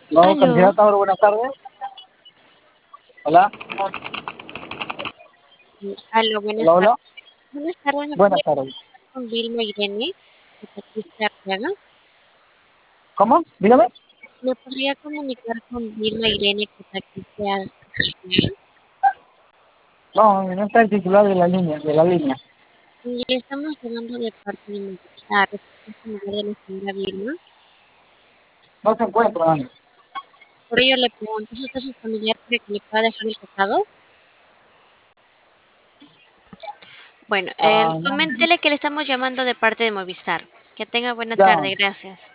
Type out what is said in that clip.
No, Aló, candidata, ahora buenas tardes. Hola, aló, buenas hola, tardes. hola. Buenas tardes, ¿me Buenas podría tardes. hablar con Vilma Irene, de Patricia Arteaga? ¿Cómo? Dígame. ¿Me podría comunicar con Vilma Irene, de Patricia Arteaga? No, no está el titular de la línea. Y le estamos llamando de parte de Movistar, es el familiar de la señora Vilma. No se encuentra. Por ello le pregunto, ¿es usted su familiar para que le pueda dejar el recado? Bueno, Ah, no, coméntele que le estamos llamando de parte de Movistar. Que tenga buena ya. tarde, gracias.